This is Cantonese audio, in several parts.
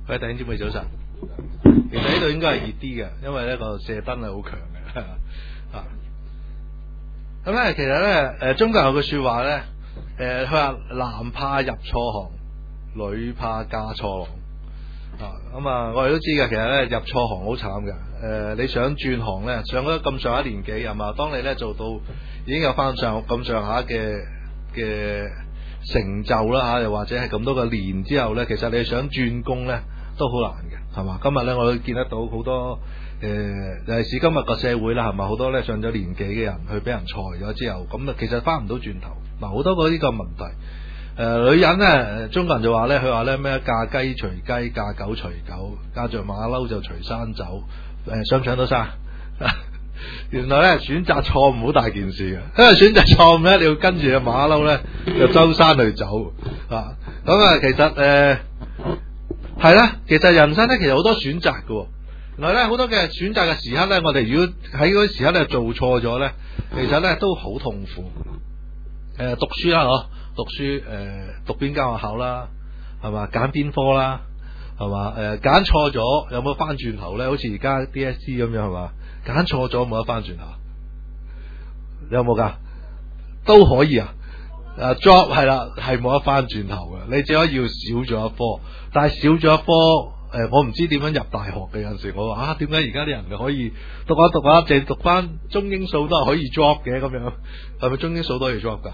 各位弟兄姊妹早晨。其實呢度應該係熱啲嘅，因為呢個射燈係好強嘅啊。咁咧，其實咧，中國有句說話咧，佢話男怕入錯行，女怕嫁錯郎。咁我哋都知嘅，其實咧入錯行好慘嘅。你想轉行咧，上咗咁上下年紀係嘛？當你咧做到已經有翻咁上下嘅成就啦吓，又或者係咁多個年之後咧，其實你想轉工咧都好難嘅，係嘛？今日咧我都見得到好多尤其是今日個社會啦，係嘛？好多咧上咗年紀嘅人去俾人裁咗之後，咁其實翻唔到轉頭。嗱，好多個呢個問題。女人咧，中國人就話咧，佢話咧咩嫁雞隨雞，嫁狗隨狗，嫁着馬騮就隨山走。想唔想到生？原來咧選擇錯誤好大件事嘅，因為選擇錯誤咧，你要跟住隻馬騮咧就周山去走啊。咁啊，其實係啦，其實人生咧其實好多選擇嘅。原來咧好多嘅選擇嘅時刻咧，我哋如果喺嗰啲時刻咧做錯咗咧，其實咧都好痛苦。讀書啦，讀書讀邊間學校啦，係嘛？揀邊科啦，係嘛？揀錯咗有冇翻轉頭咧？好似而家 DSE 咁樣係嘛？揀錯咗冇得翻轉頭，有冇噶？都可以啊。job 係啦，係冇得翻轉頭嘅，你只可以要少咗一科，但係少咗一科，我唔知點樣入大學嘅。有陣時我話點解而家啲人可以讀下淨係讀翻中英數都係可以 job 嘅咁樣，係咪中英數都可以 job 噶？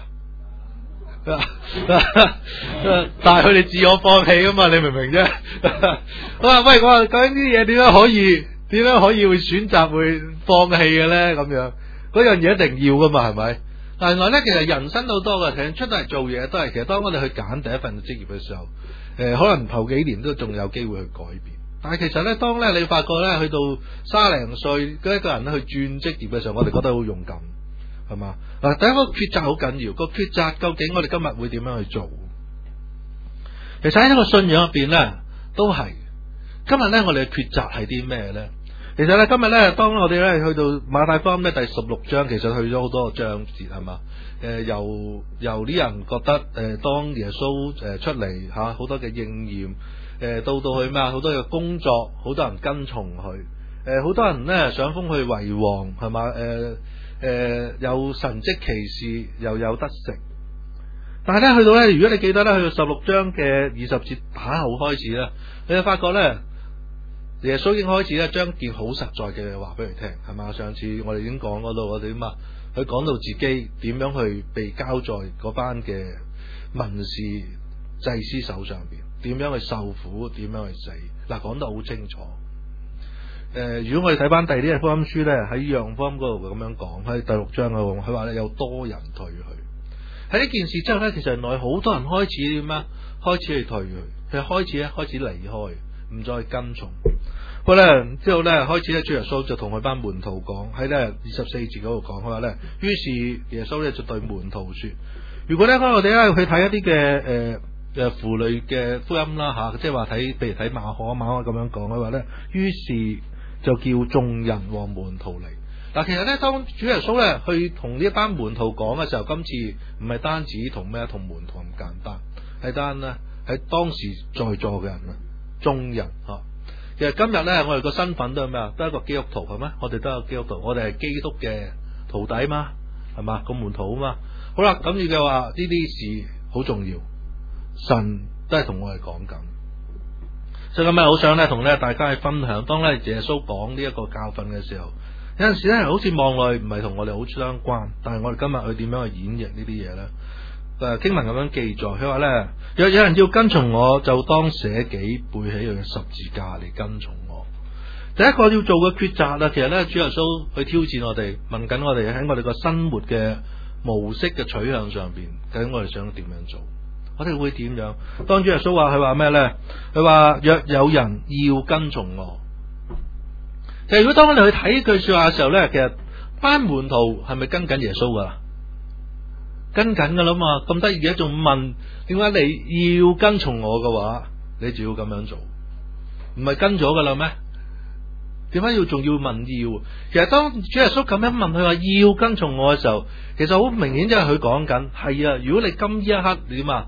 但係佢哋自我放棄啊嘛，你明唔明啫？我話喂，我話究竟啲嘢點樣可以會選擇會放棄嘅咧？咁樣嗰樣嘢一定要噶嘛，係咪？但係原來咧，其實人生好多嘅，其實出到嚟做嘢都係，其實當我哋去揀第一份職業嘅時候，可能頭幾年都仲有機會去改變。但係其實咧，當咧你發覺咧去到30零歲嗰一個人咧去轉職業嘅時候，我哋覺得好勇敢，係嘛？嗱，第一個抉擇好緊要，個抉擇究竟我哋今日會點樣去做？其實喺一個信仰入邊咧，都係今日咧我哋嘅抉擇係啲咩咧？其實咧今日咧，當我哋咧去到馬太福音咧第16章，其實去咗好多個章節係嘛？由啲人覺得當耶穌出嚟吓，好多嘅應驗，到去咩啊？好多嘅工作，好多人跟從佢，好多人咧想封佢為王係嘛？有神蹟奇事，又有得食。但係咧去到咧，如果你記得咧，去到16章嘅20節打後開始咧，你就發覺咧，耶穌已經開始咧將件好實在嘅話俾佢聽，係嘛？上次我哋已經講嗰度，我哋點啊？佢講到自己點樣去被交在嗰班嘅文士祭司手上邊，點樣去受苦，點樣去死。嗱，講得好清楚。如果我哋睇翻第二啲嘅福音書咧，喺約翰福音嗰度咁樣講，喺第6章嗰度，佢話咧有多人退去。喺呢件事之後咧，其實原來好多人開始點啊？開始去退去，佢開始離開，唔再跟從。不過咧之後咧，開始咧，主耶穌就同佢班門徒講，喺咧24節嗰度講，佢話咧，於是耶穌咧就對門徒說：如果咧我哋咧去睇一啲嘅婦女嘅福音啦吓，即係話睇，譬如睇馬可咁樣講，佢話咧，於是就叫眾人和門徒嚟。嗱，其實咧，當主耶穌咧去同呢一班門徒講嘅時候，今次唔係單止同門徒咁簡單，係喺當時在座嘅人啊，眾人吓。其實今日咧，我哋個身份都係咩啊？都係一個基督徒係咩？我哋都係基督徒，我哋係基督嘅徒弟嘛，係嘛？個門徒啊嘛。好啦，咁嘅話呢啲事好重要，神都係同我哋講緊。所以今日好想咧同咧大家去分享，當咧耶穌講呢一個教訓嘅時候，有陣時咧好似望落去唔係同我哋好相關，但係我哋今日去點樣去演繹呢啲嘢咧？經文咁樣記載，佢話咧，有人要跟從我，就當捨己，背起佢嘅十字架嚟跟從我。第一個要做嘅抉擇啦，其實咧主耶穌去挑戰我哋，問緊我哋喺我哋個生活嘅模式嘅取向上邊，究竟我哋想點樣做？我哋會點樣？當主耶穌話佢話咩咧？佢話若有人要跟從我，其實如果當我哋去睇呢句說話嘅時候咧，其實班門徒係咪跟緊耶穌噶？跟緊噶啦嘛，咁得意嘅，仲問點解你要跟從我嘅話，你就要咁樣做，唔係跟咗噶啦咩？點解仲要問要？其實當主耶穌咁樣問佢話要跟從我嘅時候，其實好明顯即係佢講緊係啊。如果你今呢一刻點啊，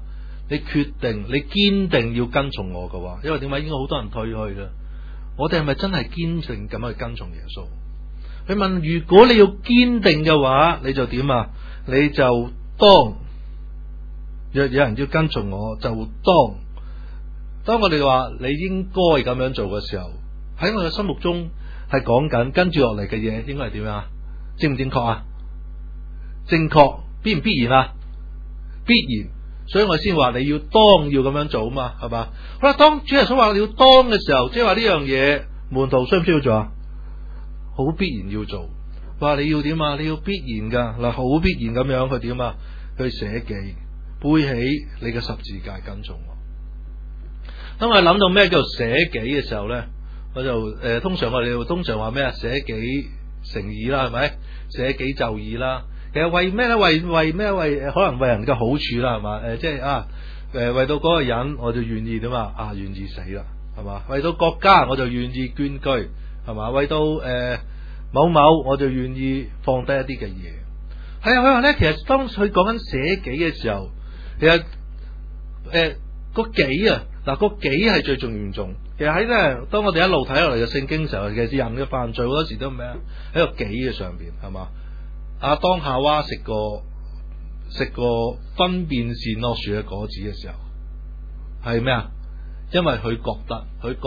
你決定你堅定要跟從我嘅話，因為點解應該好多人退去啦？我哋係咪真係堅定咁去跟從耶穌？佢問：如果你要堅定嘅話，你就點啊？你就當若有人要跟從我，就當我哋話你應該咁樣做嘅時候，喺我嘅心目中係講緊跟住落嚟嘅嘢應該係點啊？正唔正確啊？正確必唔必然啊？必然，所以我先話你要咁樣做啊嘛，係嘛？好啦，當主耶穌話你要當嘅時候，即係話呢樣嘢門徒需唔需要做啊？好必然要做。話你要點啊？你要必然噶嗱，好必然咁樣去點啊？去捨己，背起你嘅十字架跟從我。當我諗到咩叫做捨己嘅時候咧，我就通常我哋通常話咩啊？捨己成義啦，係咪？捨己就義啦。其實為咩咧？為咩？可能為人嘅好處啦，係嘛？即係為到嗰個人，我就願意點啊？願意死啦，係嘛？為到國家，我就願意捐軀，係嘛？為到某某，我就願意放低一啲嘅嘢。係啊，佢話咧，其實當佢講緊捨己嘅時候，其實個己啊，嗱個己係最嚴重。其實喺咧，當我哋一路睇落嚟嘅聖經嘅時候，其實人嘅犯罪好多時都咩啊？喺個己嘅上邊，係嘛？亞當夏娃食過分辨善惡樹嘅果子嘅時候，係咩啊？因為佢覺得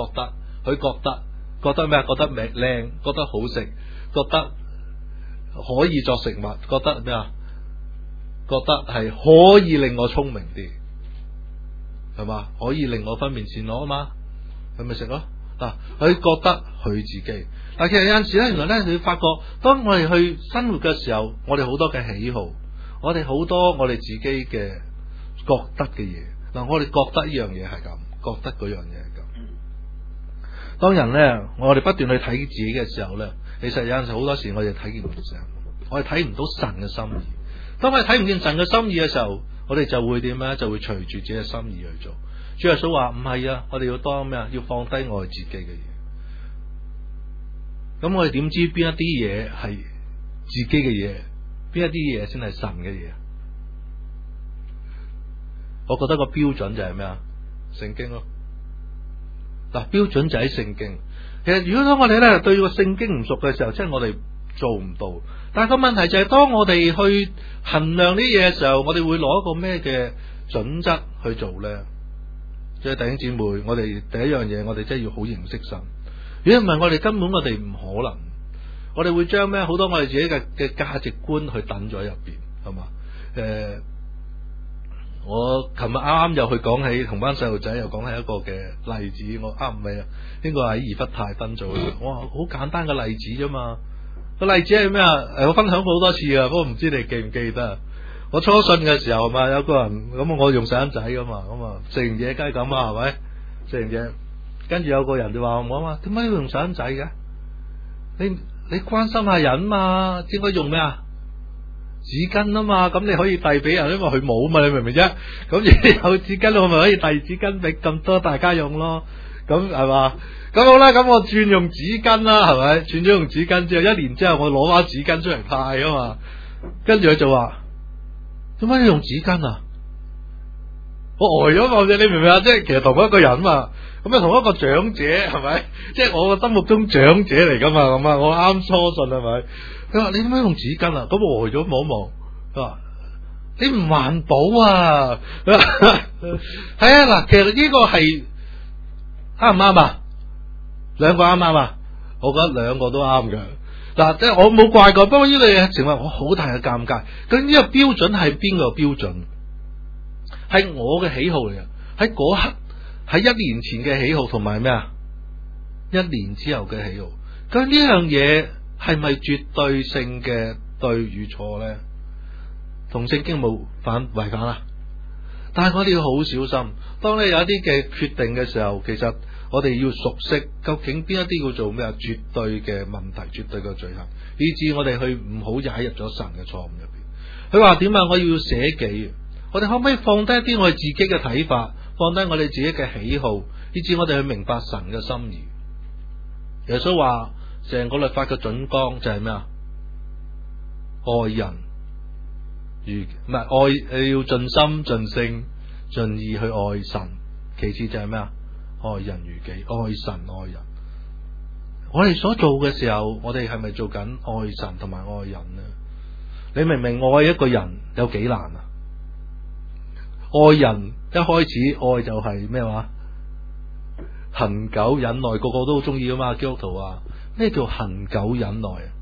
咩啊？覺得靚，覺得好食，覺得可以作食物，覺得咩啊？覺得係可以令我聰明啲，係嘛？可以令我分辨善惡啊嘛，佢咪食咯？嗱，佢覺得佢自己。但其實有陣時咧，原來咧，你會發覺，當我哋去生活嘅時候，我哋好多嘅喜好，我哋好多我哋自己嘅覺得嘅嘢。嗱，我哋覺得呢樣嘢係咁，覺得嗰樣嘢係咁。當人咧，我哋不斷去睇自己嘅時候咧，其實有陣時好多時我哋睇見唔到神，我哋睇唔到神嘅心意。當我哋睇唔見神嘅心意嘅時候，我哋就會點咧？就會隨住自己嘅心意去做。主耶穌話唔係啊，我哋要當咩啊？要放低我哋自己嘅嘢。咁我哋點知邊一啲嘢係自己嘅嘢，邊一啲嘢先係神嘅嘢？我覺得個標準就係咩啊？聖經咯。嗱，標準就喺聖經。其實如果當我哋咧對個聖經唔熟嘅時候，即係我哋做唔到。但係個問題就係當我哋去衡量呢啲嘢嘅時候，我哋會攞一個咩嘅準則去做咧？即係弟兄姊妹，我哋第一樣嘢，我哋真係要好認識神。如果唔係，我哋根本我哋唔可能，我哋會將咩好多我哋自己嘅價值觀去等咗入邊，係嘛？我琴日啱啱又去講起，同班細路仔又講起一個嘅例子，我唔係啊，應該喺怡弗泰分組。哇，好簡單嘅例子啫嘛。個例子係咩啊？我分享過好多次啊，不過唔知你記唔記得？我初信嘅時候係嘛，有個人咁我用散仔噶嘛，咁啊食完嘢梗係咁啊，係咪？食完嘢。跟住有個人就話我話，點解要用散仔嘅？你關心下人嘛，應該用咩啊？紙巾啊嘛，咁你可以遞俾人，因為佢冇嘛，你明唔明啫？咁有紙巾，我咪可以遞紙巾俾咁多大家用咯。咁係嘛？咁好啦，咁我轉用紙巾啦，係咪？轉咗用紙巾之後，一年之後我攞翻紙巾出嚟派啊嘛。跟住佢就話：點解要用紙巾啊？我呆咗我啫，你明唔明啊？即係其實同一個人嘛。咁啊，同一個長者係咪？即係我個心目中長者嚟噶嘛？咁啊，我啱初信係咪？佢話：你點解用紙巾啊？咁我呆咗望一望，佢話：你唔環保啊！係啊，嗱，其實呢個係啱唔啱啊？兩個啱唔啱啊？我覺得兩個都啱嘅。嗱，即係我冇怪過，不過呢個嘢成為我好大嘅尷尬。咁呢個標準係邊個標準？係我嘅喜好嚟嘅，喺嗰刻。喺1年前嘅喜好同埋咩啊？1年之後嘅喜好，咁呢樣嘢係咪絕對性嘅對與錯咧？同聖經冇違反啊！但係我哋要好小心，當你有一啲嘅決定嘅時候，其實我哋要熟悉究竟邊一啲叫做咩啊？絕對嘅問題，絕對嘅罪行，以致我哋去唔好踩入咗神嘅錯誤入邊。佢話點啊？我要捨己，我哋可唔可以放低一啲我哋自己嘅睇法？放低我哋自己嘅喜好，以至我哋去明白神嘅心意。耶穌話：成個律法嘅準綱就係咩啊？愛人如唔係愛，要盡心盡性盡意去愛神。其次就係咩啊？愛人如己，愛神愛人。我哋所做嘅時候，我哋係咪做緊愛神同埋愛人呢？你明唔明愛一個人有幾難啊？愛人一開始愛就係咩話？恒久忍耐，個個都好中意噶嘛。基督徒啊，咩叫恒久忍耐啊？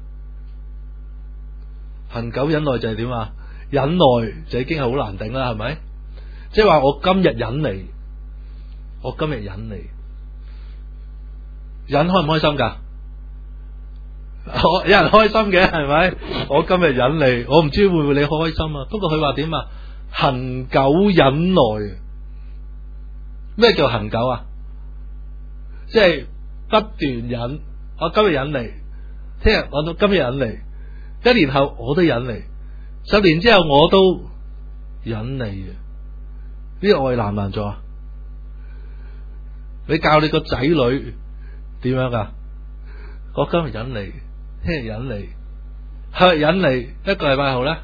恒久忍耐就係點啊？忍耐就已經係好難頂啦，係咪？即係話我今日忍你，我今日忍你，忍開唔開心噶？有人開心嘅係咪？我今日忍你，我唔知會唔會你開心啊？不過佢話點啊？恒久忍耐，咩叫恒久啊？即係不斷忍，我今日忍你，聽日我到今日忍你，一年後我都忍你，10年之後我都忍你嘅。呢個愛難唔難做啊？你教你個仔女點樣噶？我今日忍你，聽日忍你，後日忍你，一個禮拜後咧，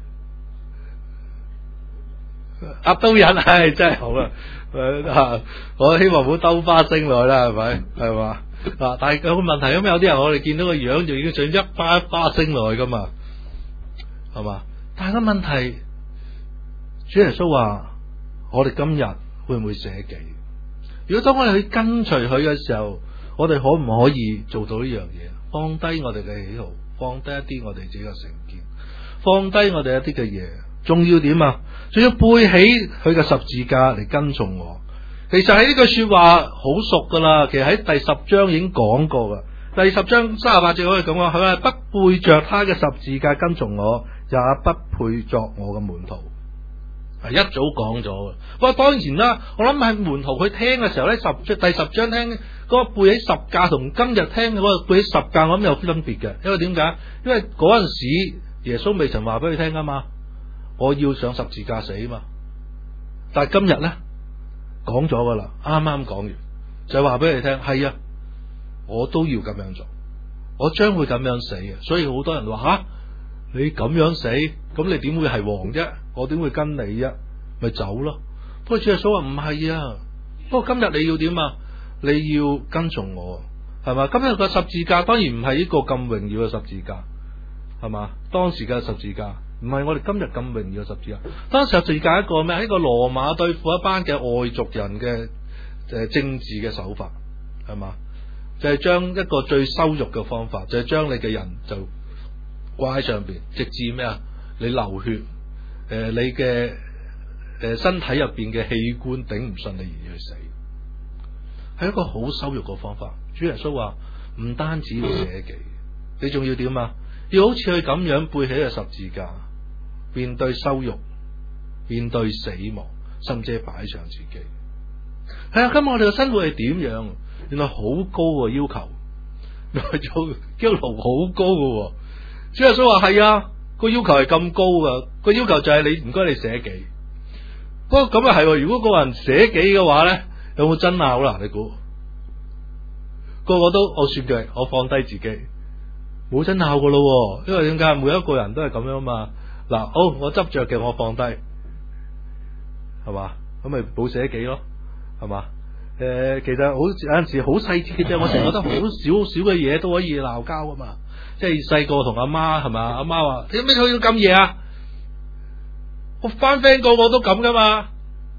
都忍，係真係好啦。我希望唔好兜花升來啦，係咪？係嘛？但係有個問題，咁有啲人我哋見到個樣就已經想一花一花升來噶嘛，係嘛？但係個問題，主耶穌話：我哋今日會唔會捨己？如果當我哋去跟隨佢嘅時候，我哋可唔可以做到呢樣嘢？放低我哋嘅喜好，放低一啲我哋自己嘅成見，放低我哋一啲嘅嘢，仲要點啊？仲要背起佢嘅十字架嚟跟從我。其實喺呢句說話好熟噶啦，其實喺第10章已經講過噶。第10章38節可以咁講，佢話不背着他嘅十字架跟從我，也不配作我嘅門徒。係一早講咗嘅。不過當然啦，我諗喺門徒佢聽嘅時候咧，第10章聽嗰個背起十架同今日聽嘅嗰個背起十架，我諗有分別嘅。因為點解？因為嗰陣時耶穌未曾話俾佢聽啊嘛，我要上十字架死啊嘛。但係今日咧講咗噶啦，啱啱講完就話俾你聽，係啊，我都要咁樣做，我將會咁樣死嘅。所以好多人話吓，你咁樣死，咁你點會係王啫？我點會跟你啫？咪走咯。不過主耶穌話唔係啊，不過今日你要點啊？你要跟從我，係嘛？今日個十字架當然唔係呢個咁榮耀嘅十字架，係嘛？當時嘅十字架唔係我哋今日咁榮耀嘅十字架。當時十字架一個咩？一個羅馬對付一班嘅外族人嘅政治嘅手法，係嘛？就係將一個最羞辱嘅方法，就係將你嘅人就掛喺上邊，直至咩啊？你流血，你嘅身體入邊嘅器官頂唔順你而去死，係一個好羞辱嘅方法。主耶穌話唔單止要捨己，你仲要點啊？要好似佢咁樣背起個十字架，面對羞辱，面對死亡，甚至係擺上自己。係啊，今日我哋嘅生活係點樣？原來好高嘅要求，原來做基督徒好高嘅。主耶穌話係啊，個要求係咁高噶，個要求就係你唔該你捨己。不過咁啊係，如果個人捨己嘅話咧，有冇爭拗啦？你估個個都我算計，我放低自己，冇爭拗噶咯。因為點解？每一個人都係咁樣嘛。嗱，好，我執着嘅我放低，係嘛？咁咪冇捨己咯，係嘛？其實好有陣時好細節嘅啫，我成日覺得好少少嘅嘢都可以鬧交噶嘛。即係細個同阿媽係嘛，阿媽話你咩去到咁夜啊？我翻 friend 個個都咁噶嘛。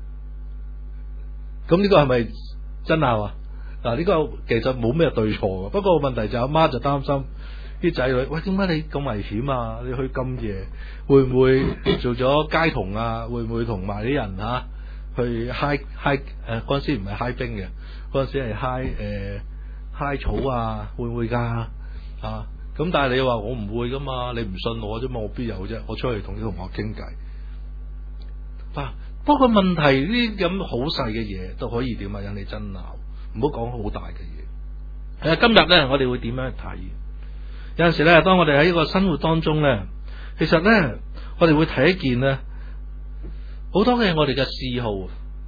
咁呢個係咪真拗啊？嗱，呢個其實冇咩對錯嘅，不過問題就阿媽就擔心啲仔女，喂，點解你咁危險啊？你去咁夜，會唔會做咗街童啊？會唔會同埋啲人吓去嗨嗰陣時唔係嗨冰嘅，嗰陣時係嗨草啊？會唔會噶啊？咁但係你話我唔會噶嘛？你唔信我啫嘛？我邊有啫？我出去同啲同學傾偈。不過問題呢啲咁好細嘅嘢都可以點啊？引你爭拗，唔好講好大嘅嘢。今日咧，我哋會點樣去睇？有陣時咧，當我哋喺呢個生活當中咧，其實咧，我哋會睇一件咧，好多嘅我哋嘅嗜好，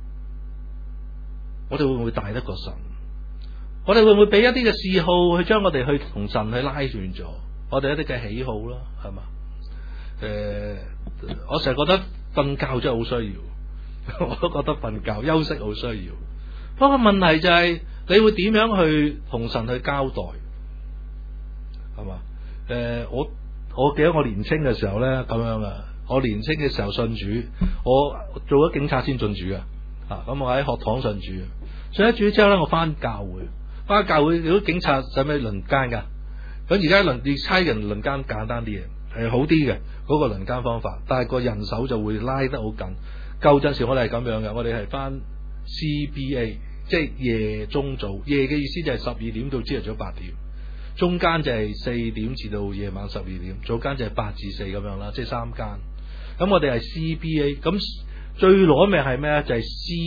我哋會唔會大得過神？我哋會唔會俾一啲嘅嗜好去將我哋去同神去拉斷咗？我哋一啲嘅喜好啦，係嘛？我成日覺得瞓覺真係好需要。 我都覺得瞓覺休息好需要。不過問題就係、你會點樣去同神去交代，係嘛？我記得我年青嘅時候呢，咁樣啊，我年青嘅時候信主，我做咗警察先進主嘅，咁我喺學堂信主，信咗主之後呢，我翻教會，如果警察使唔使輪奸噶？咁而家你差人輪奸簡單啲嘅，係好啲嘅嗰個輪奸方法，但係個人手就會拉得好緊。舊陣時我哋係咁樣嘅，我哋係翻 CBA， 即係夜中早，夜嘅意思就係12點到朝頭早8點。中間就係4點至到夜晚12點，早間就係8至4咁樣啦，即係3間。咁我哋係 CBA， 咁最攞命係咩咧？就係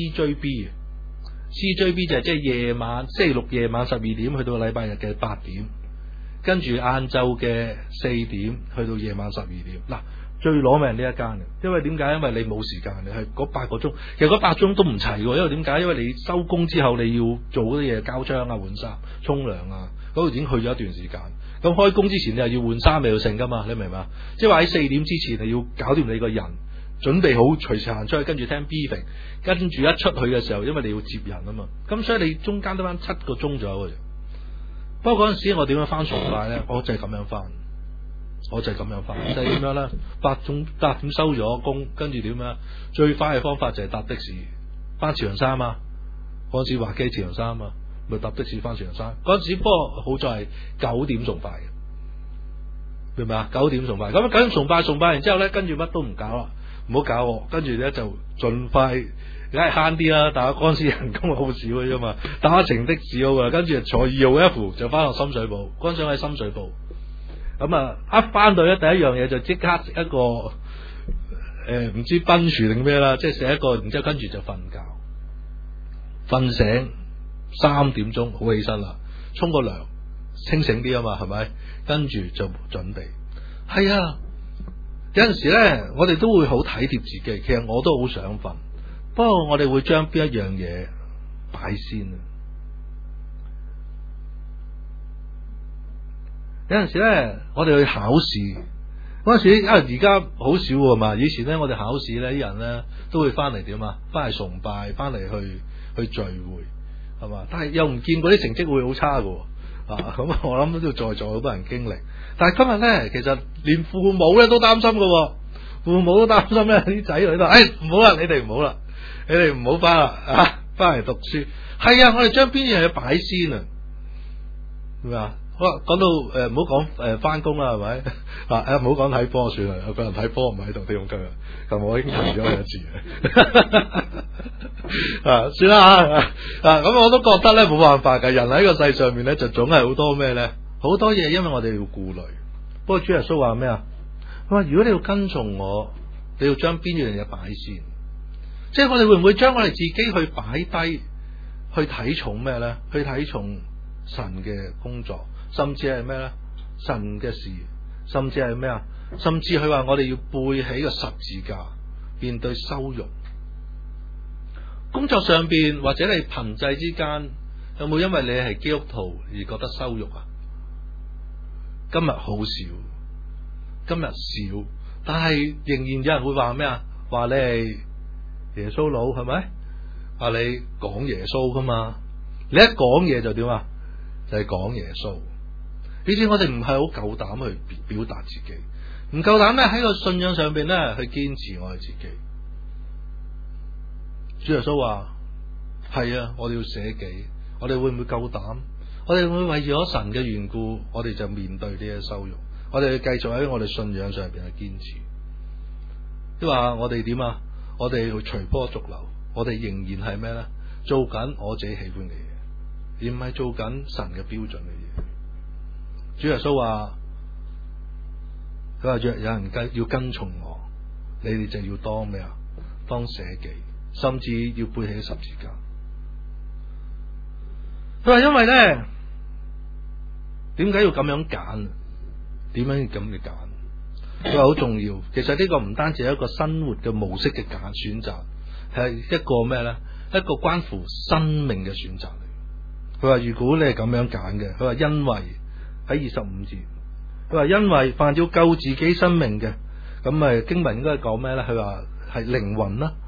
CJB 就係即係夜晚星期六夜晚12點去到禮拜日嘅8點，跟住晏晝嘅4點去到夜晚12點。嗱，最攞命呢一間嘅，因為點解？因為你冇時間，你係嗰8個鐘，其實嗰8個鐘都唔齊嘅，因為點解？因為你收工之後你要做嗰啲嘢，交章啊、換衫、沖涼啊。嗰度已經去咗一段時間，咁開工之前你又要換衫，你要剩噶嘛？你明嘛？即係話喺4點之前你要搞掂你個人，準備好隨時行出去，跟住聽 briefing，跟住一出去嘅時候，因為你要接人啊嘛，咁所以你中間得翻7個鐘左右嘅啫。不過嗰陣時我點樣翻崇拜咧？我就係咁樣翻，就係點樣咧？8點收咗工，跟住點樣？最快嘅方法就係搭的士翻慈陽山啊！嗰陣時華基慈陽山啊！咪搭的士翻慈陽山嗰陣時，不過好在係9點崇拜嘅，明白啊？9點崇拜，咁9點崇拜完之後咧，跟住乜都唔搞啦，唔好搞我，跟住咧就盡快，梗係慳啲啦。但係嗰陣時人工好少嘅啫嘛，打程的士好啊，跟住坐2號 F 就翻落深水埗，嗰陣時喺深水埗，咁啊一翻到咧第一樣嘢就即刻食一個唔知賓薯定咩啦，即係食一個，然之後跟住就瞓覺，瞓醒。3點鐘好起身啦，沖個涼，清醒啲啊嘛，係咪？跟住就準備。係啊，有陣時咧，我哋都會好體貼自己。其實我都好想瞓，不過我哋會將邊一樣嘢擺先啊？有陣時咧，我哋去考試嗰陣時，因為而家好少㗎嘛。以前咧，我哋考試咧，啲人咧都會翻嚟點啊？翻嚟崇拜，翻嚟去聚會。係嘛？但係又唔見嗰啲成績會好差嘅，咁我諗都在座好多人經歷。但係今日咧，其實連父母咧都擔心嘅，父母都擔心咧啲仔女都，唔好啦，你哋唔好啦，你哋唔好翻啦，翻嚟讀書。係啊，我哋將邊樣嘢擺先啊？係咪啊？好啦，講到唔好講翻工啦，係咪？唔好講睇波算啦，有個人睇波唔喺度，點今日？咁我已經提咗佢一次算啦咁我都覺得咧冇辦法㗎，人喺個世上面咧就總係好多咩咧，好多嘢，因為我哋要顧慮。不過主耶穌話咩啊？佢話如果你要跟從我，你要將邊樣嘢擺先？即係我哋會唔會將我哋自己去擺低，去睇重咩咧？去睇重神嘅工作，甚至係咩咧？神嘅事，甚至係咩啊？甚至佢話我哋要背起個十字架，面對羞辱。工作上邊或者你貧濟之間，有冇因為你係基督徒而覺得羞辱啊？今日好少，今日少，但係仍然有人會話咩啊？話你係耶穌佬係咪？話你講耶穌噶嘛？你一講嘢就點啊？就係講耶穌。以至我哋唔係好夠膽去表達自己，唔夠膽咧喺個信仰上邊咧去堅持我哋自己。主耶穌話：係啊，我哋要捨己，我哋會唔會夠膽？我哋會唔會為咗神嘅緣故，我哋就面對呢啲羞辱？我哋要繼續喺我哋信仰上邊去堅持。即係話我哋點啊？我哋要隨波逐流，我哋仍然係咩咧？做緊我自己喜歡嘅嘢，而唔係做緊神嘅標準嘅嘢。主耶穌話：佢話若有人要跟從我，你哋就要當咩啊？當捨己。甚至要背起十字架。佢話因為咧，點解要咁樣揀？點樣咁嘅揀？佢話好重要。其實呢個唔單止係一個生活嘅模式嘅選擇，係一個咩咧？一個關乎生命嘅選擇嚟。佢話如果你係咁樣揀嘅，佢話因為喺25節，佢話因為凡要救自己生命嘅，咁經文應該講咩咧？佢話係靈魂啦。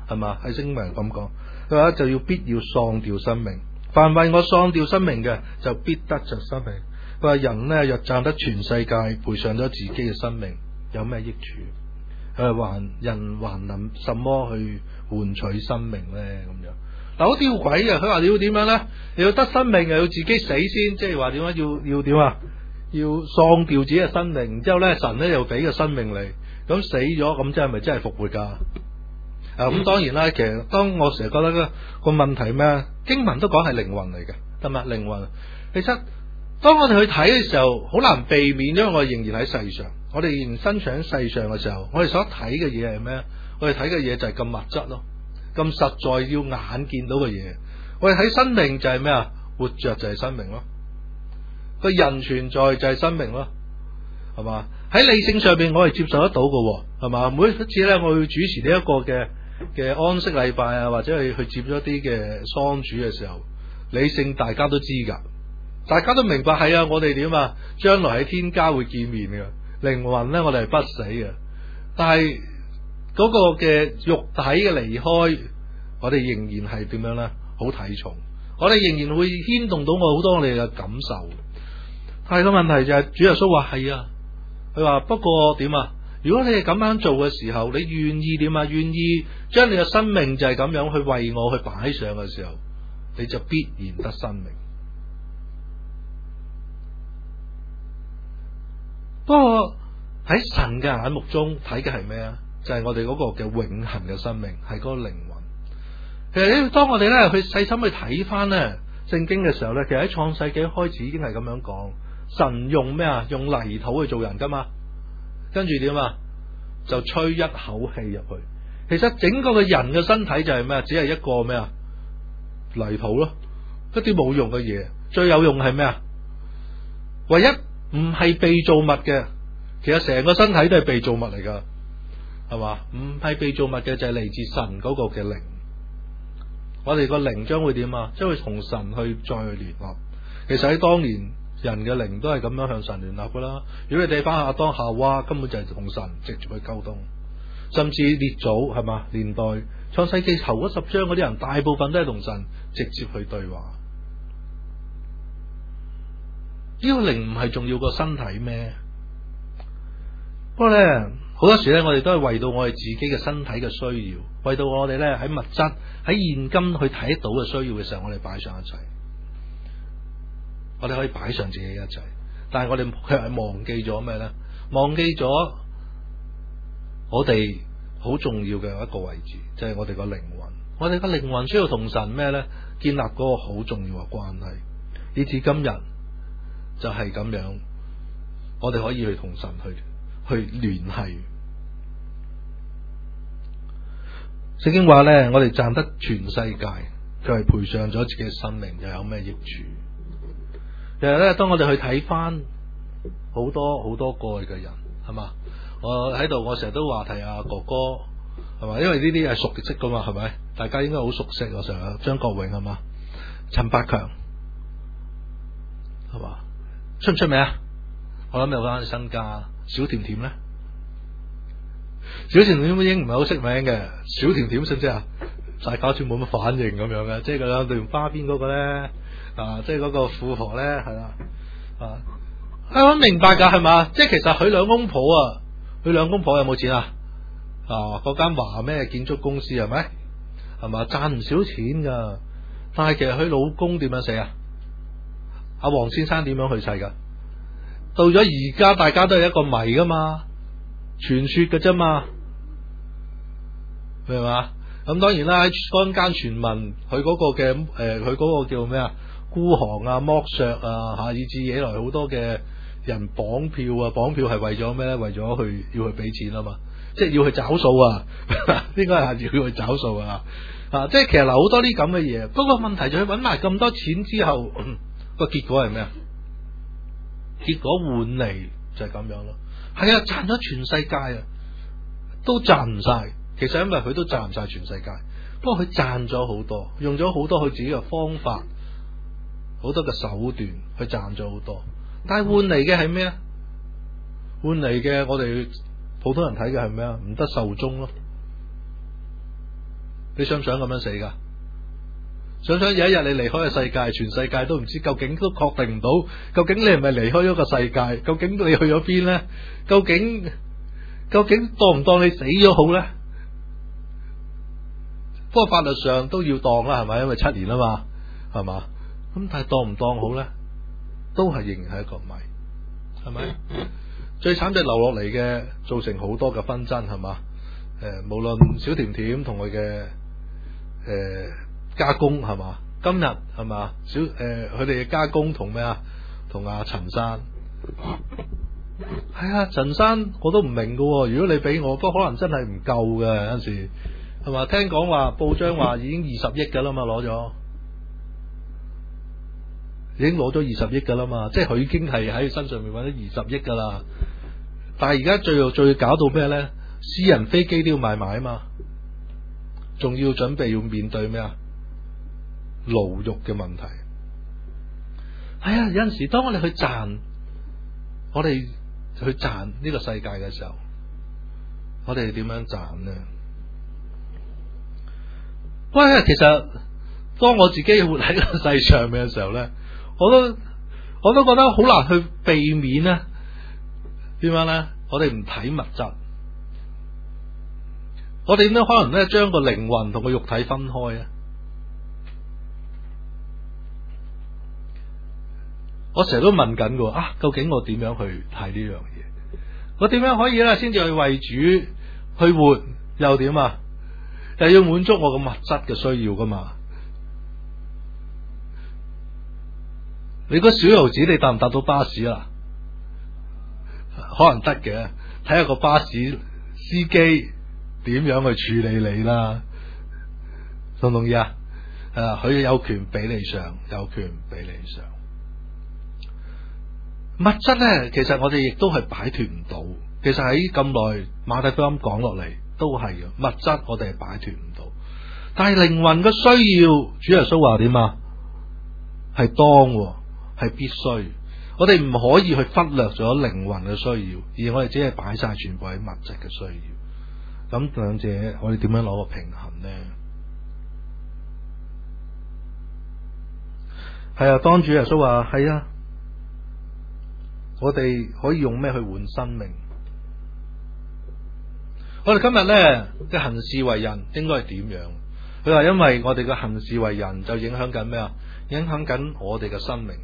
係嘛？喺聖經咁講，佢話就要必要喪掉生命，凡為我喪掉生命嘅，就必得着生命。佢話人呢，若賺得全世界，賠上咗自己嘅生命，有咩益處？人還能什麼去換取生命呢？咁樣嗱，好吊詭嘅。佢話你要點樣呢？你要得生命，又要自己死先，即係話點啊？要點啊？要喪掉自己嘅生命，然之後咧，神呢又俾個生命你，咁死咗，咁即係咪真係復活噶？咁當然啦，其實當我成日覺得個問題咩？經文都講係靈魂嚟嘅，得嘛？靈魂，其實當我哋去睇嘅時候，好難避免，因為我哋仍然喺世上，我哋仍然身處喺世上嘅時候，我哋所睇嘅嘢係咩？我哋睇嘅嘢就係咁物質咯，咁實在要眼見到嘅嘢。我哋睇生命就係咩啊？活着就係生命咯，個人存在就係生命咯，係嘛？喺理性上邊我係接受得到嘅，係嘛？每一次咧，我去主持呢一個嘅安息禮拜啊，或者去接咗啲嘅喪主嘅時候，理性大家都知噶，大家都明白係啊，我哋點啊？將來喺天家會見面嘅，靈魂咧我哋係不死嘅，但係嗰個嘅肉體嘅離開，我哋仍然係點樣咧？好睇重，我哋仍然會牽動到好多我哋嘅感受。但係個問題就係，主耶穌話係啊，佢話不過點啊？如果你係咁樣做嘅時候，你願意點啊？願意將你嘅生命就係咁樣去為我去擺上嘅時候，你就必然得生命。不過喺神嘅眼目中睇嘅係咩啊？就係我哋嗰個嘅永恆嘅生命，係嗰個靈魂。其實當我哋咧去細心去睇翻咧聖經嘅時候咧，其實喺創世紀開始已經係咁樣講，神用咩啊？用泥土去做人噶嘛，跟住點啊？就吹一口氣入去。其實整個嘅人嘅身體就係咩啊？只係一個咩啊？泥土咯，一啲冇用嘅嘢。最有用係咩啊？唯一唔係被造物嘅，其實成個身體都係被造物嚟噶，係嘛？唔係被造物嘅就係嚟自神嗰個嘅靈。我哋個靈將會點啊？將會同神去再去聯絡。其實喺當年人嘅靈都係咁樣向神聯絡噶啦。如果你睇翻亞當夏娃，根本就係同神直接去溝通。甚至列祖係嘛年代創世記頭嗰10章嗰啲人，大部分都係同神直接去對話。呢個靈唔係重要過身體咩？不過咧，好多時咧，我哋都係為到我哋自己嘅身體嘅需要，為到我哋咧喺物質喺現今去睇得到嘅需要嘅時候，我哋擺上一切，我哋可以擺上自己一切，但係我哋卻係忘記咗咩咧？忘記咗我哋好重要嘅一個位置，就係我哋個靈魂。我哋個靈魂需要同神咩咧？建立嗰個好重要嘅關係，以至今日就係咁樣，我哋可以去同神去聯繫。聖經話咧，我哋賺得全世界，就係賠上咗自己嘅生命，又有咩益處？其實咧，當我哋去睇翻好多過去嘅人，係嘛？我喺度，我成日都話提阿哥哥，係嘛？因為呢啲係熟悉噶嘛，係咪？大家應該好熟悉。我成日張國榮係嘛？陳百強係嘛？出唔出名啊？我諗有間身家。小甜甜咧，小甜甜已經唔係好識名嘅。小甜甜識唔識啊？大家好似冇乜反應咁樣嘅，即係佢對花邊嗰個咧，即係嗰個富婆咧，係啦，我明白噶，係嘛？即係其實佢兩公婆啊，佢兩公婆有冇錢啊？嗰間華咩建築公司係咪？係嘛，賺唔少錢噶，但係其實佢老公點樣死啊？阿黃先生點樣去世噶？到咗而家，大家都係一個謎噶嘛，傳說嘅啫嘛，明嘛？咁當然啦，喺坊間傳聞，佢嗰個嘅佢嗰個叫咩啊？孤寒啊、剝削啊，以至惹來好多嘅人綁票啊！綁票係為咗咩咧？為咗要去俾錢啊嘛，即係要去找數啊，應該係要去找數啊！即係其實嗱，好多啲咁嘅嘢。不過問題就係揾埋咁多錢之後，個結果係咩啊？結果換嚟就係咁樣咯，係啊，賺咗全世界啊，都賺唔晒。其實因為佢都賺唔晒全世界，不過佢賺咗好多，用咗好多佢自己嘅方法，好多嘅手段去賺咗好多。但係換嚟嘅係咩啊？換嚟嘅我哋普通人睇嘅係咩啊？唔得壽終咯， 你想唔想咁樣死噶？想唔想有一日你離開個世界，全世界都唔知，究竟都確定唔到，究竟你係咪離開咗個世界？究竟你去咗邊呢？究竟當唔當你死咗好呢？不過法律上都要當啦，係咪？因為7年啊嘛，係嘛？咁但係當唔當好呢？都係仍然係一個謎，係咪？最慘就係留落嚟嘅，造成好多嘅紛爭，係嘛？無論小甜甜同佢嘅家公，係嘛？今日係嘛？佢哋嘅家公同咩啊？同阿陳生，係啊，陳生我都唔明噶。如果你俾我，不過可能真係唔夠嘅，有陣時係嘛？聽講話報章話已經20億噶啦嘛，攞咗。已經攞咗20億噶啦嘛，即係佢已經係喺佢身上面揾咗20億噶啦。但係而家最搞到咩呢？私人飛機都要賣埋啊嘛，仲要準備要面對咩啊？牢獄嘅問題。係啊，有陣時當我哋去賺呢個世界嘅時候，我哋點樣賺呢？喂，其實當我自己活喺個世上面嘅時候呢，我都覺得好難去避免咧。點樣咧？我哋唔睇物質，我哋點樣可能咧將個靈魂同個肉體分開啊？我成日都問緊嘅啊，究竟我點樣去睇呢樣嘢？我點樣可以咧先至去為主去活？又點啊？又要滿足我個物質嘅需要噶嘛？你個小毫子你搭唔搭到巴士啊？可能得嘅，睇下個巴士司機點樣去處理你啦，同唔同意啊？佢有權俾你上，有權唔俾你上。物質呢，其實我哋亦都係擺脫唔到。其實喺咁耐馬太福音講落嚟都係嘅，物質我哋係擺脫唔到。但係靈魂嘅需要，主耶穌話點啊？係當。係必須，我哋唔可以去忽略咗靈魂嘅需要，而我哋只係擺晒全部喺物質嘅需要。咁兩者，我哋點樣攞個平衡呢？係啊，當主耶穌話係啊，我哋可以用咩去換生命？我哋今日呢嘅行事為人應該係點樣？佢話因為我哋嘅行事為人就影響緊咩啊？影響緊我哋嘅生命。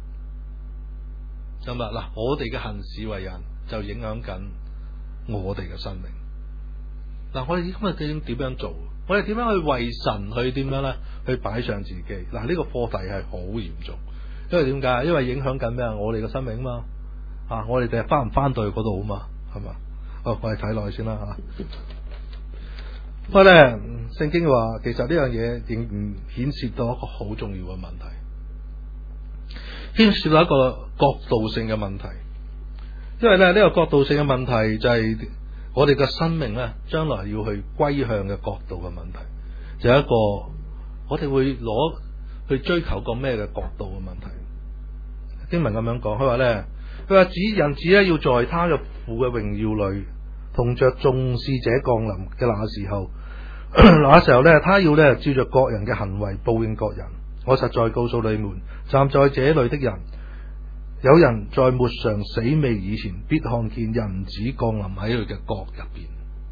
咁啊嗱，我哋嘅行事為人就影響緊我哋嘅生命。嗱，我哋今日究竟點樣做？我哋點樣去為神去點樣咧？去擺上自己。嗱，呢個課題係好嚴重，因為點解？因為影響緊咩啊？我哋嘅生命嘛。啊，我哋第日翻唔翻到去嗰度啊嘛？係嘛？我哋睇落去先啦吓。不過咧，聖經話，其實呢樣嘢仍然顯示到一個好重要嘅問題。牽涉到一個角度性嘅問題，因為咧呢個角度性嘅問題就係我哋嘅生命咧，將來要去歸向嘅角度嘅問題，就係一個我哋會攞去追求個咩嘅角度嘅問題。經文咁樣講，佢話人子咧要在他嘅父嘅榮耀裏，同着眾使者降臨嘅那時候，那時候咧，他要咧照着各人嘅行為報應各人。我實在告訴你們，站在這裏的人，有人在末常死未以前，必看見人子降臨喺佢嘅國入邊。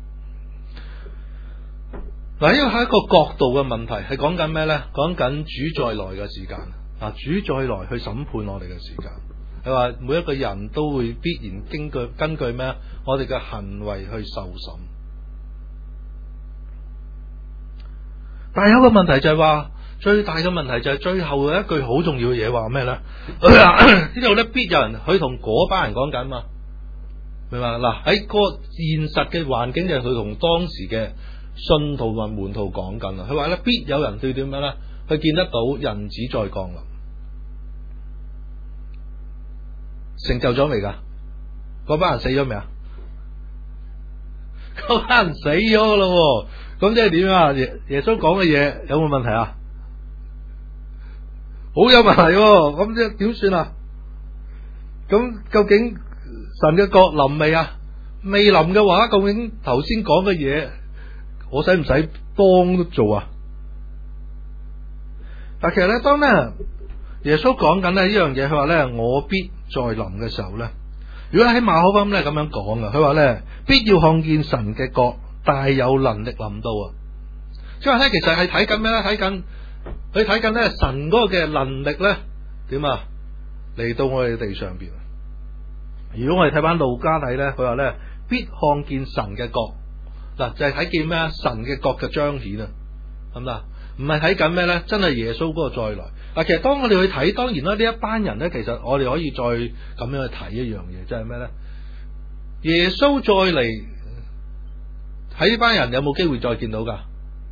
嗱，呢個係一個角度嘅問題，係講緊咩呢？講緊主再來嘅時間。主再來去審判我哋嘅時間。係話每一個人都會必然根據咩？我哋嘅行為去受審。但係有一個問題就係話，最大嘅問題就係最後嘅一句好重要嘅嘢，話咩咧？呢度咧必有人去同嗰班人講緊嘛，明白？嗱，喺個現實嘅環境就係佢同當時嘅信徒同門徒講緊啦。佢話咧必有人去點樣咧？去見得到人子再降臨，成就咗未噶？嗰班人死咗未啊？嗰班人死咗咯，咁即係點啊？耶穌講嘅嘢有冇問題啊？好有問題，咁即係點算啊？咁究竟神嘅國臨未啊？未臨嘅話，究竟頭先講嘅嘢，我使唔使當做啊？但其實咧，當咧耶穌講緊咧呢樣嘢，佢話咧我必再臨嘅時候咧，如果喺馬可福音咧咁樣講嘅，佢話咧必要看見神嘅國大有能力臨到啊！即係話咧，其實係睇緊咩咧？睇緊咧神嗰個嘅能力咧點啊嚟到我哋地上邊。如果我哋睇翻路加睇咧，佢話咧必看見神嘅國，嗱就係睇見咩啊？神嘅國嘅彰顯啊，係咪啊？唔係睇緊咩咧？真係耶穌嗰個再來。嗱，其實當我哋去睇，當然啦，呢一班人咧，其實我哋可以再咁樣去睇一樣嘢，即係咩咧？耶穌再嚟，喺呢班人有冇機會再見到噶？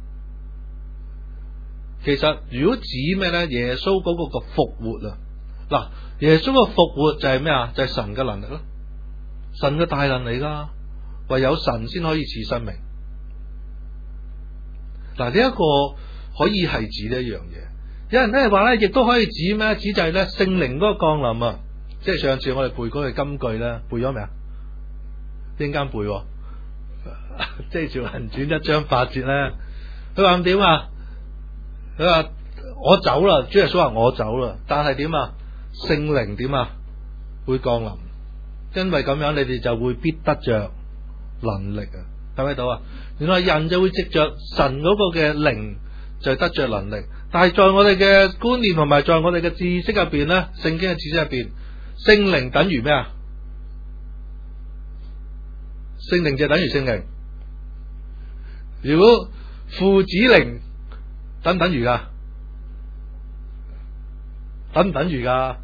其實如果指咩咧？耶穌嗰個個復活啊，嗱，耶穌個復活就係咩啊？就係神嘅能力咯，神嘅大能嚟噶，唯有神先可以賜生命。嗱，呢一個可以係指呢一樣嘢。有人咧話咧，亦都可以指咩？指就係咧聖靈嗰個降臨啊！即係上次我哋背嗰句金句咧，背咗未啊？陣間背，即係《召人傳》1章8節咧，佢話咁點啊？佢話我走啦，主耶穌話我走啦，但係點啊？聖靈點啊？會降臨，因為咁樣你哋就會必得着能力啊！睇唔睇到啊？原來人就會藉着神嗰個嘅靈就得着能力，但係在我哋嘅觀念同埋在我哋嘅知識入邊咧，聖經嘅知識入邊，聖靈等於咩啊？聖靈就等於聖靈。如果父子靈等唔等於噶？等唔等於噶？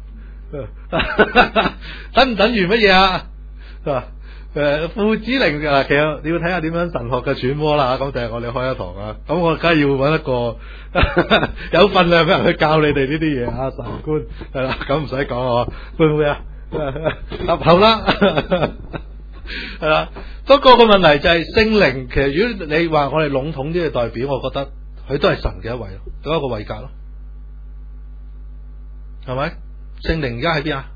等唔等於乜嘢啊？父子靈啊，其實你要睇下點樣神學嘅揣摩啦。咁就係我哋開一堂啊。咁我梗係要揾一個有份量嘅人去教你哋呢啲嘢啊。神官係啦，咁唔使講啊，會唔會啊？答後啦，係啦。不過個問題就係聖靈，其實如果你話我哋籠統啲嘅代表，我覺得佢都係神嘅一位，多一個位格咯，係咪？聖靈而家喺邊啊？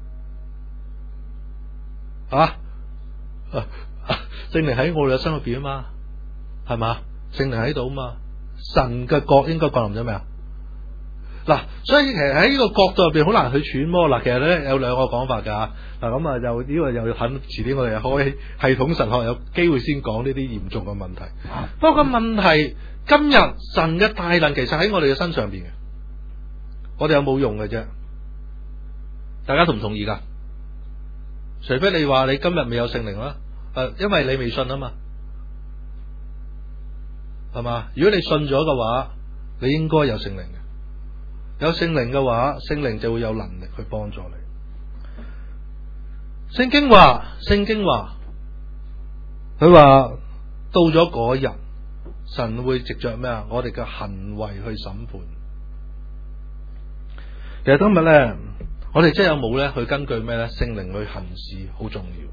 聖靈喺我哋嘅心入邊啊嘛，係嘛？聖靈喺度啊嘛，神嘅國應該降臨咗未啊？嗱，所以其實喺呢個角度入邊好難去揣摩。嗱，其實咧有兩個講法噶。嗱，咁啊又呢個又要等遲啲我哋開系統神學有機會先講呢啲嚴重嘅問題。不過個問題，今日神嘅大能其實喺我哋嘅身上邊嘅，我哋有冇用嘅啫？大家同唔同意噶？除非你話你今日未有聖靈啦，因為你未信啊嘛，係嘛？如果你信咗嘅話，你應該有聖靈嘅。有聖靈嘅話，聖靈就會有能力去幫助你。聖經話，佢話到咗嗰日，神會藉着咩啊？我哋嘅行為去審判。其實今日咧，我哋真係有冇咧去根據咩咧？聖靈去行事好重要。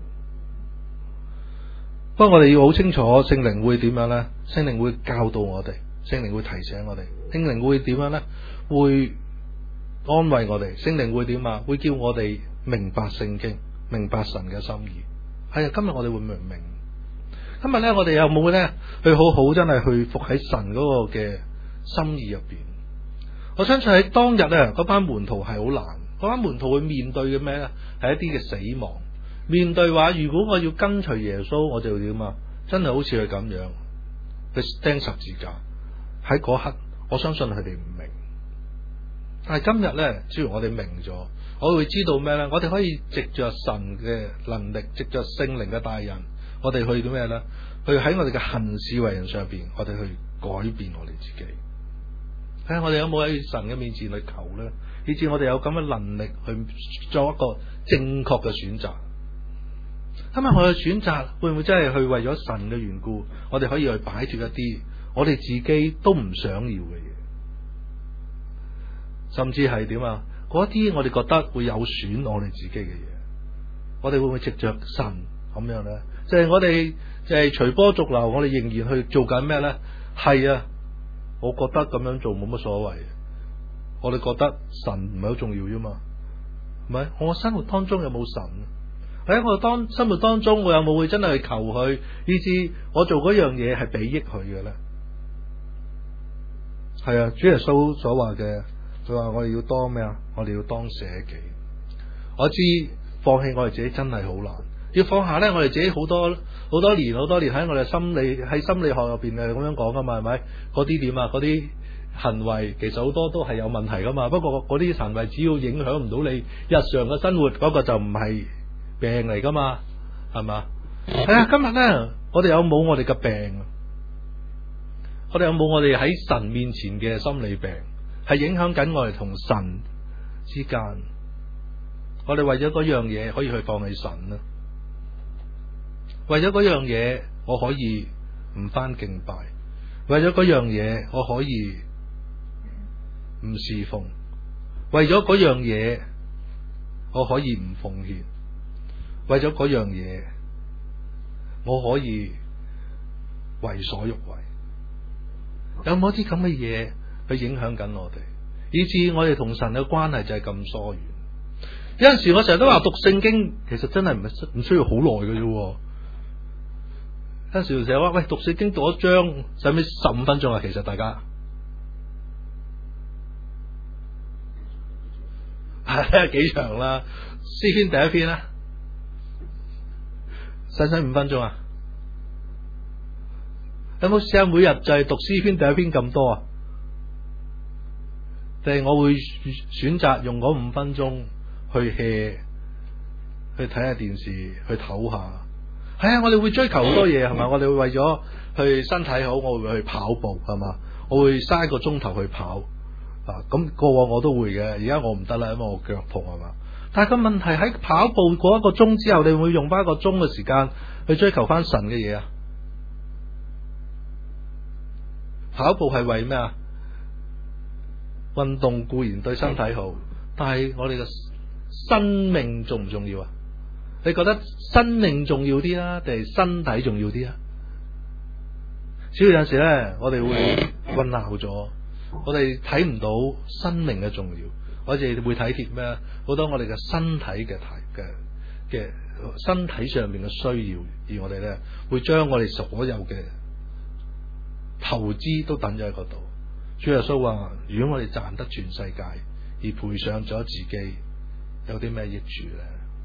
不過我哋要好清楚，聖靈會點樣咧？聖靈會教導我哋，聖靈會提醒我哋，聖靈會點樣咧？會安慰我哋，聖靈會點啊？會叫我哋明白聖經，明白神嘅心意。係啊，今日我哋會唔明？今日咧，我哋有冇咧去好好真係去服喺神嗰個嘅心意入邊？我相信喺當日咧，嗰班門徒係好難，嗰班門徒會面對嘅咩咧？係一啲嘅死亡，面對話如果我要跟隨耶穌，我就點啊？真係好似佢咁樣去釘十字架。喺嗰刻，我相信佢哋唔明。但係今日咧，只要我哋明咗，我會知道咩咧？我哋可以藉着神嘅能力，藉着聖靈嘅大人，我哋去點咩咧？去喺我哋嘅行事為人上邊，我哋去改變我哋自己。睇下我哋有冇喺神嘅面前去求咧，以至我哋有咁嘅能力去做一個正確嘅選擇。今日我嘅選擇會唔會真係去為咗神嘅緣故，我哋可以去擺脫一啲我哋自己都唔想要嘅嘢？甚至係點啊？嗰啲我哋覺得會有損我哋自己嘅嘢，我哋會唔會藉着神咁樣咧？就係我哋就係隨波逐流，我哋仍然去做緊咩咧？係啊，我覺得咁樣做冇乜所謂。我哋覺得神唔係好重要啫嘛，係咪？我生活當中有冇神？喺我生活當中，我有冇會真係去求佢，以致我做嗰樣嘢係俾益佢嘅咧？ 係啊，主耶穌所話嘅，佢話我哋要當咩啊？我哋要當捨己。我知放棄我哋自己真係好難，要放下咧，我哋自己好多年喺我哋心理學入邊係咁樣講噶嘛，係咪？嗰啲點啊？嗰啲行為其實好多都係有問題噶嘛。不過嗰啲行為只要影響唔到你日常嘅生活，嗰個就唔係病嚟噶嘛，係嘛？係啊，今日咧，我哋有冇我哋嘅病？我哋有冇我哋喺神面前嘅心理病？係影響緊我哋同神之間。我哋為咗嗰樣嘢可以去放棄神啦，為咗嗰樣嘢我可以唔返敬拜，為咗嗰樣嘢我可以唔侍奉，為咗嗰樣嘢我可以唔奉獻，為咗嗰樣嘢我可以為所欲為。有冇啲咁嘅嘢去影響緊我哋，以致我哋同神嘅關係就係咁疏遠？有陣時我成日都話讀聖經，其實真係唔需要好耐嘅啫。有陣時成日話喂，讀聖經讀一章使唔使15分鐘啊？其實大家係幾長啦？詩篇第一篇啦，使唔使5分鐘啊？有冇試下每日就係讀詩篇第一篇咁多啊？定係我會選擇用嗰5分鐘去 hea， 去睇下電視，去唞下。係啊，我哋會追求好多嘢，係嘛？我哋會為咗去身體好，我會去跑步，係嘛？我會嘥1個鐘頭去跑啊。咁過往我都會嘅，而家我唔得啦，因為我腳痛，係嘛？但係個問題喺跑步嗰1個鐘之後，你會用翻1個鐘嘅時間去追求翻神嘅嘢啊？跑步係為咩啊？運動固然對身體好，但係我哋嘅生命重唔重要啊？你覺得生命重要啲啦，定係身體重要啲啊？所以有陣時咧，我哋會混淆咗，我哋睇唔到生命嘅重要，我哋會體貼咩？好多我哋嘅身體嘅身體上面嘅需要，而我哋咧會將我哋所有嘅投資都等咗喺嗰度。主耶穌話：如果我哋賺得全世界，而賠上咗自己，有啲咩益處咧？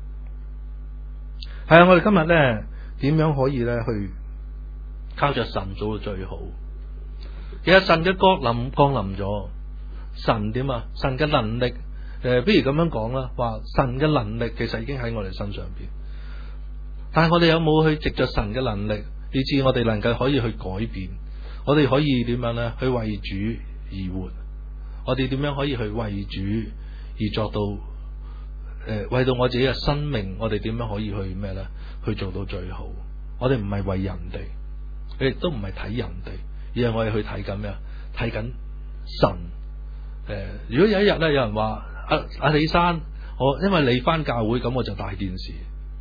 係啊，我哋今日咧點樣可以咧去靠着神做到最好？其實神嘅降臨咗，神點啊？神嘅能力，不如咁樣講啦，話神嘅能力其實已經喺我哋身上邊，但係我哋有冇去藉着神嘅能力，以致我哋能夠可以去改變？我哋可以點樣咧？去為主而活。我哋點樣可以去為主而作到？為到我自己嘅生命，我哋點樣可以去咩咧？去做到最好。我哋唔係為人哋，亦都唔係睇人哋，而係我哋去睇緊咩啊？睇緊神。如果有一日咧，有人話阿李生，我因為你返教會，咁我就大件事。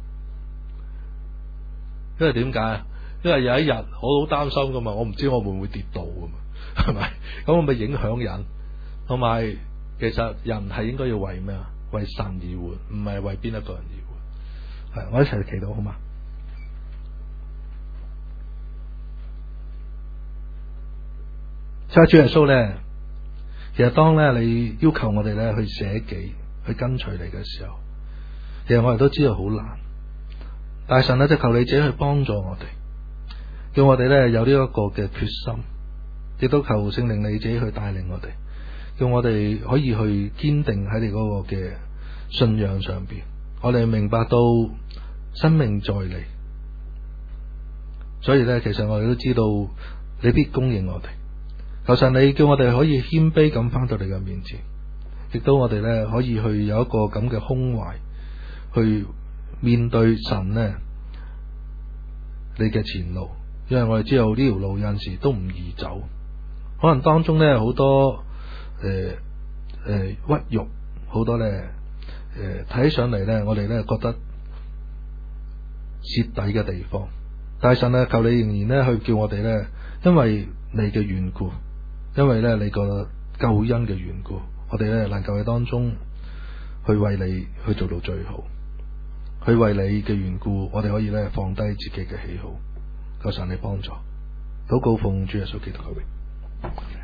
因為點解啊？因為有一日我好擔心噶嘛，我唔知我會唔會跌倒噶嘛，係咪？咁我咪影響人，同埋其實人係應該要為咩啊？為神而活，唔係為邊一個人而活。係，我一齊祈禱好嘛？主耶穌咧，其實當咧你要求我哋咧去捨己，去跟隨你嘅時候，其實我哋都知道好難。但係神咧就求你自己去幫助我哋，叫我哋咧有呢一個嘅決心，亦都求聖靈你自己去帶領我哋，叫我哋可以去堅定喺你嗰個嘅信仰上邊。我哋明白到生命在你，所以咧其實我哋都知道你必供應我哋。求神你叫我哋可以謙卑咁返到你嘅面前，亦都我哋咧可以去有一個咁嘅胸懷去面對神呢你嘅前路。因為我哋知道呢條路有陣時都唔易走，可能當中咧好多屈辱，好多咧睇起上嚟咧，我哋咧覺得蝕底嘅地方。但係神咧，求你仍然咧去叫我哋咧，因為你嘅緣故，因為咧你個救恩嘅緣故，我哋咧能夠喺當中去為你去做到最好，去為你嘅緣故，我哋可以咧放低自己嘅喜好。求神你幫助，禱告奉主耶穌基督嘅名。